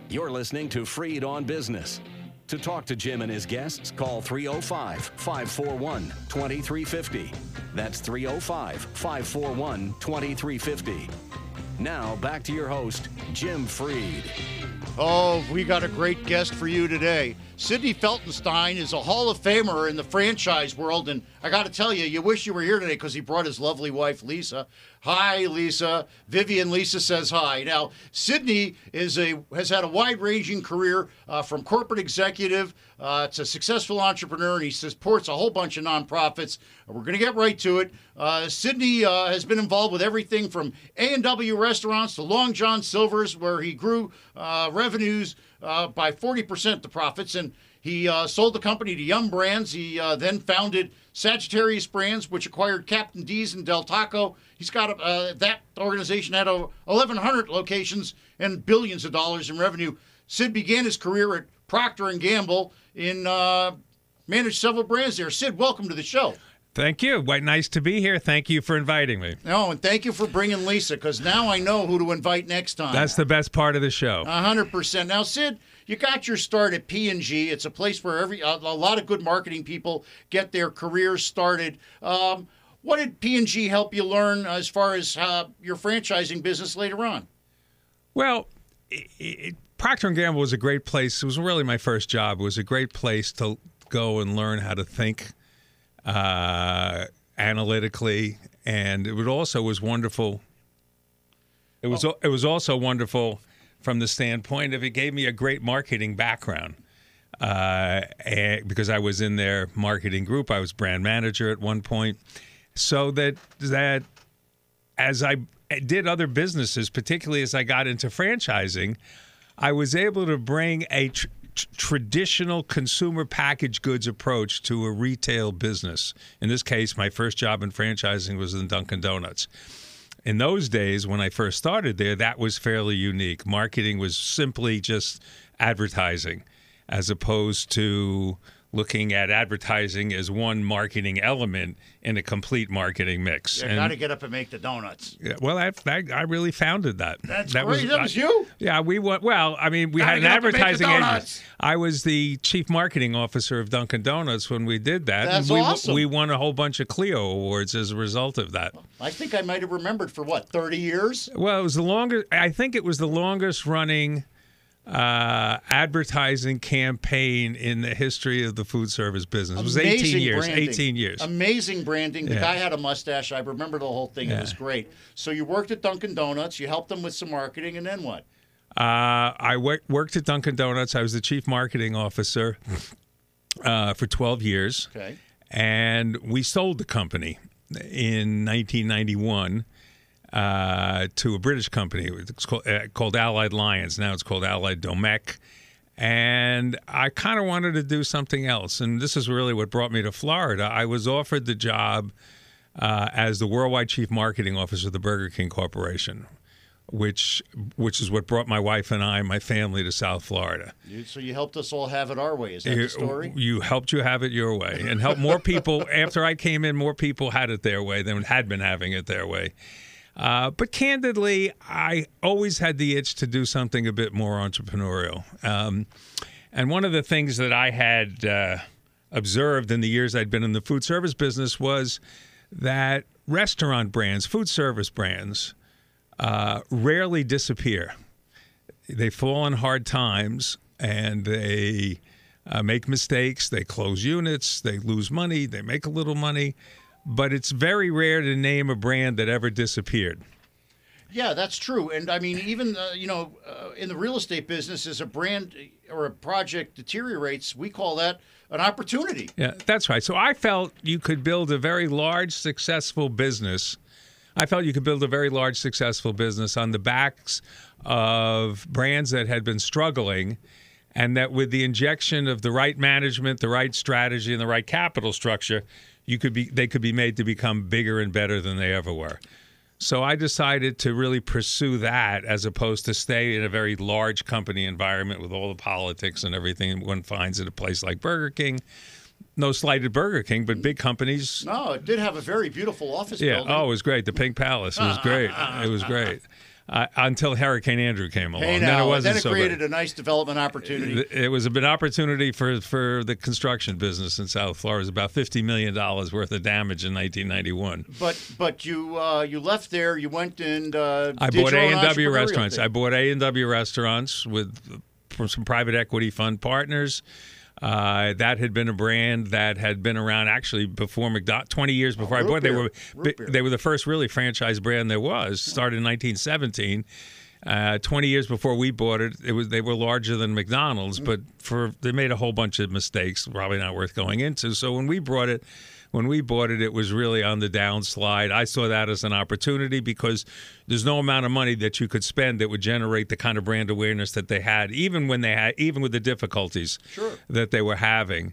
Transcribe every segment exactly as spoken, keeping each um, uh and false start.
You're listening to Freed on Business. To talk to Jim and his guests, call three oh five, five four one, two three five oh. That's three oh five, five four one, two three five oh. Now, back to your host, Jim Freed. Oh, we got a great guest for you today. Sidney Feltenstein is a Hall of Famer in the franchise world, and I got to tell you, you wish you were here today because he brought his lovely wife, Lisa. Hi, Lisa. Vivian Lisa says hi. Now, Sidney is a has had a wide-ranging career uh, from corporate executive uh, to successful entrepreneur, and he supports a whole bunch of nonprofits. We're going to get right to it. Uh, Sidney uh, has been involved with everything from A and W restaurants to Long John Silver's, where he grew uh, revenues uh, by forty percent, the profits, and he uh, sold the company to Yum Brands. He uh, then founded Sagittarius Brands, which acquired Captain D's and Del Taco. He's got uh, that organization had over eleven hundred locations and billions of dollars in revenue. Sid began his career at Procter and Gamble in uh, managed several brands there. Sid, welcome to the show. Thank you. Quite nice to be here. Thank you for inviting me. No, and thank you for bringing Lisa, because now I know who to invite next time. That's the best part of the show. A hundred percent. Now, Sid, you got your start at P and G. It's a place where every a, a lot of good marketing people get their careers started. Um, what did P and G help you learn as far as uh, your franchising business later on? Well, it, it, Procter and Gamble was a great place. It was really my first job. It was a great place to go and learn how to think uh, analytically, and it would also was wonderful. It was oh. it was also wonderful from the standpoint of it gave me a great marketing background uh, and, because I was in their marketing group. I was brand manager at one point, so that that as I did other businesses, particularly as I got into franchising, I was able to bring a tr- traditional consumer packaged goods approach to a retail business. In this case, my first job in franchising was in Dunkin' Donuts. In those days, when I first started there, that was fairly unique. Marketing was simply just advertising, as opposed to looking at advertising as one marketing element in a complete marketing mix. You got to get up and make the donuts. Yeah, well, I, I, I really founded that. That's that great. Was, that was I, you? Yeah, we went. Well, I mean, we gotta had an get up and make the advertising donuts. agent. I was the chief marketing officer of Dunkin' Donuts when we did that. That's and we, awesome. We won a whole bunch of Clio awards as a result of that. I think I might have remembered for, what, thirty years? Well, it was the longest. I think it was the longest running uh, advertising campaign in the history of the food service business. It was Amazing eighteen years. branding. eighteen years. Amazing branding. The Yeah. guy had a mustache. I remember the whole thing. Yeah. It was great. So you worked at Dunkin' Donuts. You helped them with some marketing, and then what? Uh, I w- worked at Dunkin' Donuts. I was the chief marketing officer uh, for twelve years. Okay. And we sold the company in nineteen ninety-one uh, to a British company. It's called, uh, called Allied Lions. Now it's called Allied Domecq. And I kind of wanted to do something else. And this is really what brought me to Florida. I was offered the job uh, as the worldwide chief marketing officer of the Burger King Corporation, which which is what brought my wife and I, my family, to South Florida. You, so you helped us all have it our way. Is that you, the story? You helped you have it your way, and helped more people. After I came in, more people had it their way than had been having it their way. Uh, but candidly, I always had the itch to do something a bit more entrepreneurial. Um, and one of the things that I had uh, observed in the years I'd been in the food service business was that restaurant brands, food service brands, Uh, rarely disappear. They fall in hard times, and they uh, make mistakes. They close units. They lose money. They make a little money. But it's very rare to name a brand that ever disappeared. Yeah, that's true. And I mean, even, uh, you know, uh, in the real estate business, as a brand or a project deteriorates, we call that an opportunity. Yeah, that's right. So I felt you could build a very large, successful business. I felt you could build a very large, successful business on the backs of brands that had been struggling, and that with the injection of the right management, the right strategy, and the right capital structure, you could be they could be made to become bigger and better than they ever were. So I decided to really pursue that as opposed to stay in a very large company environment with all the politics and everything one finds at a place like Burger King. No slight at Burger King, but big companies. No, it did have a very beautiful office yeah. building. Oh, it was great. The Pink Palace. It was great. It was great. Uh, until Hurricane Andrew came along. Hey, then now, it wasn't then it so created great. a nice development opportunity. It was a big opportunity for, for the construction business in South Florida. It was about fifty million dollars worth of damage in nineteen ninety-one. But but you uh, you left there. You went and uh, I did bought your A own and W entrepreneurial restaurants. thing. I bought A and W restaurants with from some private equity fund partners. Uh, that had been a brand that had been around actually before McDonald's, twenty years before Oh, I root bought. They beer. were Root beer. they were the first really franchise brand there was. Started in nineteen seventeen. Uh, twenty years before we bought it, it was they were larger than McDonald's, but for they made a whole bunch of mistakes, probably not worth going into. So when we brought it, when we bought it, it was really on the downslide. I saw that as an opportunity because there's no amount of money that you could spend that would generate the kind of brand awareness that they had, even when they had, even with the difficulties Sure. that they were having.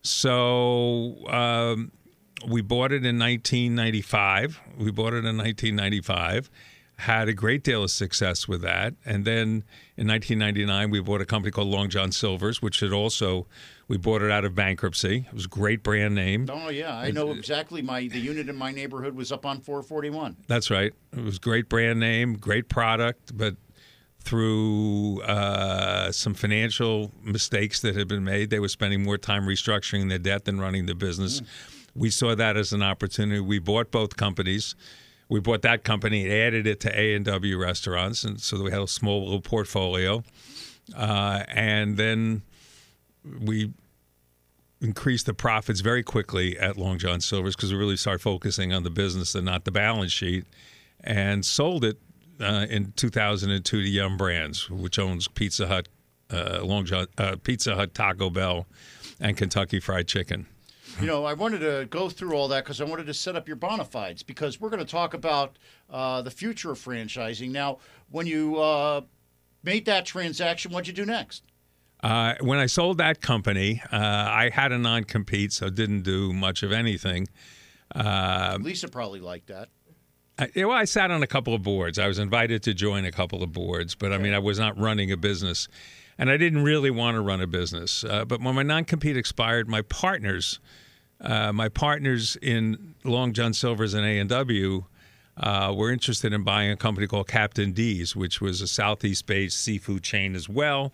So um, we bought it in nineteen ninety-five. We bought it in nineteen ninety-five. Had a great deal of success with that. And then in nineteen ninety-nine, we bought a company called Long John Silver's, which had also, we bought it out of bankruptcy. It was a great brand name. Oh yeah, I know exactly. My the unit in my neighborhood was up on four forty-one. That's right. It was a great brand name, great product, but through uh, some financial mistakes that had been made, they were spending more time restructuring their debt than running the business. Mm. We saw that as an opportunity. We bought both companies. We bought that company and added it to A and W restaurants, and so we had a small little portfolio. Uh, and then we increased the profits very quickly at Long John Silver's because we really started focusing on the business and not the balance sheet, and sold it uh, in two thousand two to Yum Brands, which owns Pizza Hut, uh, Long John, uh, Pizza Hut, Taco Bell, and Kentucky Fried Chicken. You know, I wanted to go through all that because I wanted to set up your bona fides because we're going to talk about uh, the future of franchising. Now, when you uh, made that transaction, what'd you do next? Uh, when I sold that company, uh, I had a non-compete, so didn't do much of anything. Uh, Lisa probably liked that. I, well, I sat on a couple of boards. I was invited to join a couple of boards, but I mean, I was not running a business, and I didn't really want to run a business. Uh, but when my non-compete expired, my partners, uh, my partners in Long John Silver's and A and W, uh, were interested in buying a company called Captain D's, which was a Southeast-based seafood chain as well.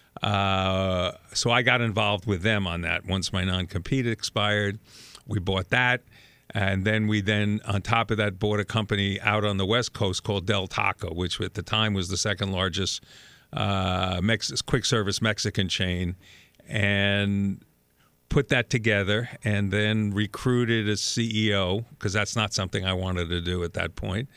Uh, so I got involved with them on that. Once my non-compete expired, we bought that. And then we then, on top of that, bought a company out on the West Coast called Del Taco, which at the time was the second largest uh, Mex- quick service Mexican chain, and put that together and then recruited a C E O because that's not something I wanted to do at that point.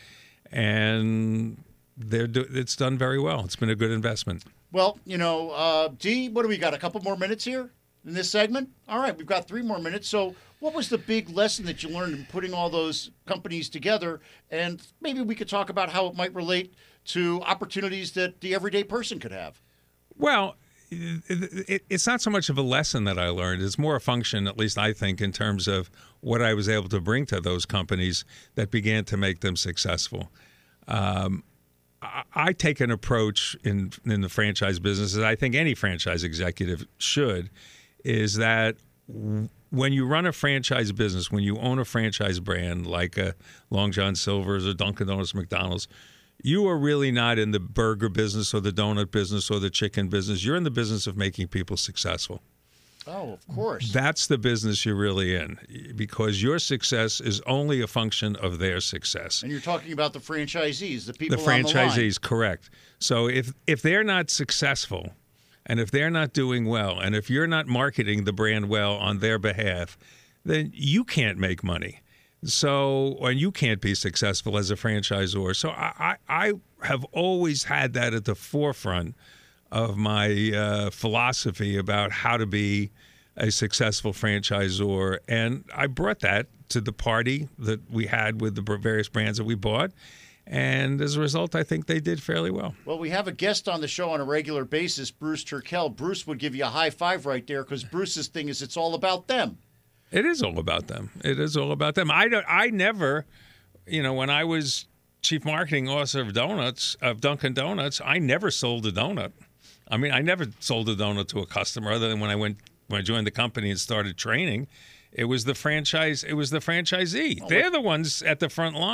And they're do- it's done very well. It's been a good investment. Well, you know, uh, Dee, what do we got? A couple more minutes here in this segment? All right, we've got three more minutes. So what was the big lesson that you learned in putting all those companies together? And maybe we could talk about how it might relate to opportunities that the everyday person could have. Well, it, it, it's not so much of a lesson that I learned. It's more a function, at least I think, in terms of what I was able to bring to those companies that began to make them successful. Um, I, I take an approach in in the franchise business, as I think any franchise executive should, is that when you run a franchise business, when you own a franchise brand like a Long John Silver's or Dunkin' Donuts, McDonald's, you are really not in the burger business or the donut business or the chicken business. You're in the business of making people successful. Oh, of course. That's the business you're really in, because your success is only a function of their success. And you're talking about the franchisees, the people The on the line. franchisees, correct. So if if they're not successful, and if they're not doing well, and if you're not marketing the brand well on their behalf, then you can't make money. So, and you can't be successful as a franchisor. So I, I, I have always had that at the forefront of my uh, philosophy about how to be a successful franchisor. And I brought that to the party that we had with the various brands that we bought. And as a result, I think they did fairly well. Well, we have a guest on the show on a regular basis, Bruce Turkel. Bruce would give you a high five right there because Bruce's thing is it's all about them. It is all about them. It is all about them. I, don't, I never, you know, when I was chief marketing officer of donuts, of Dunkin' Donuts, I never sold a donut. I mean, I never sold a donut to a customer other than when I went when I joined the company and started training. It was the franchise. It was the franchisee. Well, They're what, the ones at the front line.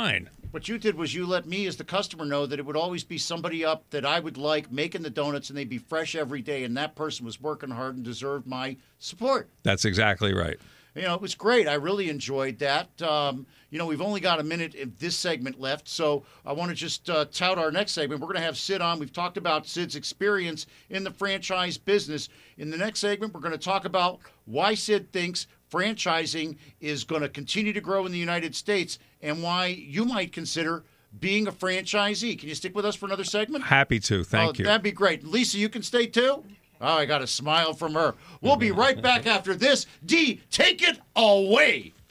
What you did was you let me, as the customer, know that it would always be somebody up that I would like making the donuts, and they'd be fresh every day, and that person was working hard and deserved my support. That's exactly right. You know, it was great. I really enjoyed that. Um, you know, we've only got a minute of this segment left, so I want to just uh, tout our next segment. We're going to have Sid on. We've talked about Sid's experience in the franchise business. In the next segment, we're going to talk about why Sid thinks franchising is going to continue to grow in the United States and why you might consider being a franchisee. Can you stick with us for another segment? Happy to. Thank oh, you. That'd be great. Lisa, you can stay too? Oh, I got a smile from her. We'll be right back after this. D, take it away.